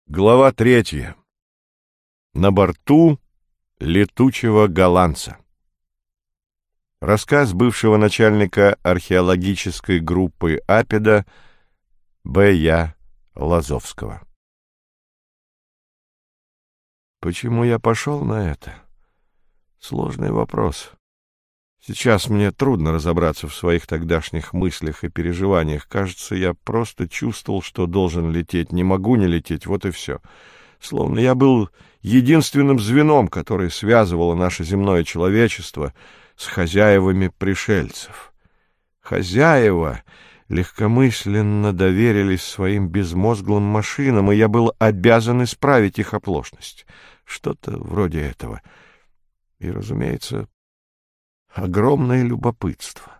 Глава 3. На борту летучего голландца. Рассказ бывшего начальника археологической группы Апеда Б.Я. Лазовского. Почему я пошел на это? Сложный вопрос. Сейчас мне трудно разобраться в своих тогдашних мыслях и переживаниях. Кажется, я просто чувствовал, что должен лететь, не могу не лететь, вот и все. Словно я был единственным звеном, которое связывало наше земное человечество с хозяевами пришельцев. Хозяева легкомысленно доверились своим безмозглым машинам, и я был обязан исправить их оплошность. Что-то вроде этого. И, разумеется, огромное любопытство.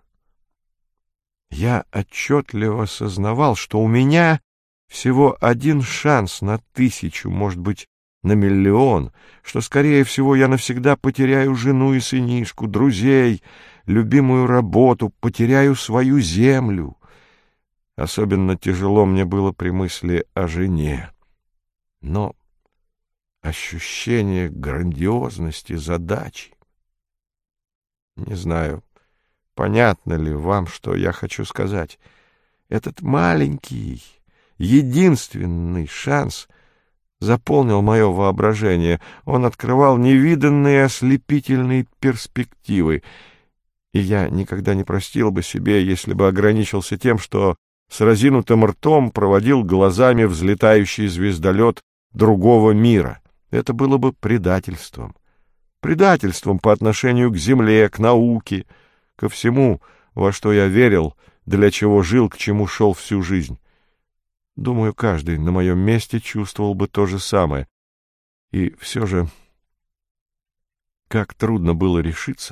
Я отчетливо сознавал, что у меня всего один шанс на 1000, может быть, на 1 000 000, что, скорее всего, я навсегда потеряю жену и сынишку, друзей, любимую работу, потеряю свою землю. Особенно тяжело мне было при мысли о жене. Но ощущение грандиозности задачи. Не знаю, понятно ли вам, что я хочу сказать. Этот маленький, единственный шанс заполнил мое воображение. Он открывал невиданные ослепительные перспективы. И я никогда не простил бы себе, если бы ограничился тем, что с разинутым ртом проводил глазами взлетающий звездолет другого мира. Это было бы предательством. Предательством по отношению к земле, к науке, ко всему, во что я верил, для чего жил, к чему шел всю жизнь. Думаю, каждый на моем месте чувствовал бы то же самое. И все же, как трудно было решиться.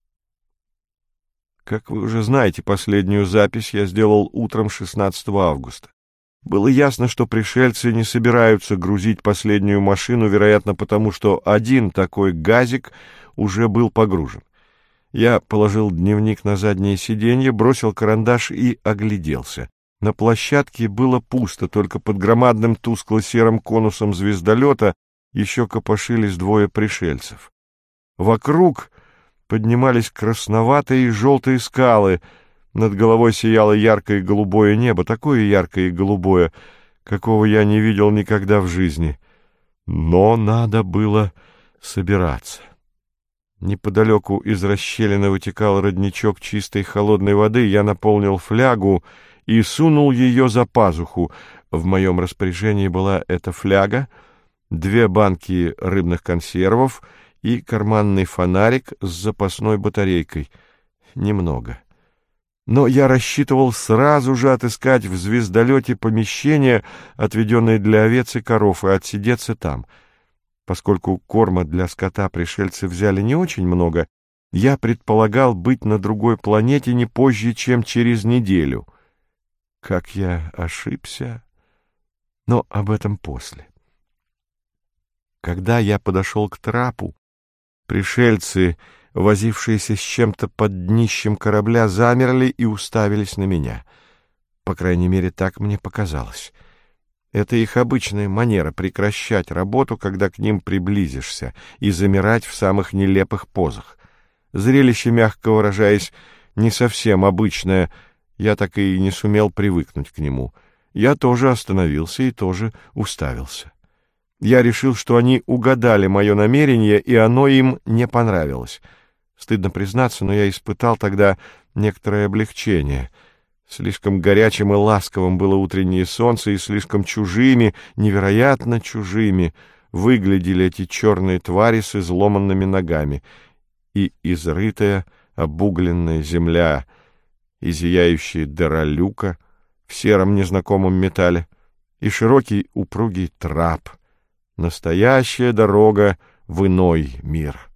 Как вы уже знаете, последнюю запись я сделал утром 16 августа. Было ясно, что пришельцы не собираются грузить последнюю машину, вероятно, потому что один такой газик уже был погружен. Я положил дневник на заднее сиденье, бросил карандаш и огляделся. На площадке было пусто, только под громадным тускло-серым конусом звездолета еще копошились 2 пришельцев. Вокруг поднимались красноватые и желтые скалы. Над головой сияло яркое голубое небо, такое яркое и голубое, какого я не видел никогда в жизни. Но надо было собираться. Неподалеку из расщелины вытекал родничок чистой холодной воды. Я наполнил флягу и сунул ее за пазуху. В моем распоряжении была эта фляга, 2 банки рыбных консервов и карманный фонарик с запасной батарейкой. Немного. Но я рассчитывал сразу же отыскать в звездолете помещение, отведенное для овец и коров, и отсидеться там. Поскольку корма для скота пришельцы взяли не очень много, я предполагал быть на другой планете не позже, чем через неделю. Как я ошибся! Но об этом после. Когда я подошел к трапу, пришельцы, возившиеся с чем-то под днищем корабля, замерли и уставились на меня. По крайней мере, так мне показалось. Это их обычная манера — прекращать работу, когда к ним приблизишься, и замирать в самых нелепых позах. Зрелище, мягко выражаясь, не совсем обычное. Я так и не сумел привыкнуть к нему. Я тоже остановился и тоже уставился. Я решил, что они угадали мое намерение, и оно им не понравилось. Стыдно признаться, но я испытал тогда некоторое облегчение. Слишком горячим и ласковым было утреннее солнце, и слишком чужими, невероятно чужими, выглядели эти черные твари с изломанными ногами. И изрытая, обугленная земля, и зияющая дыра люка в сером незнакомом металле, и широкий упругий трап. Настоящая дорога в иной мир.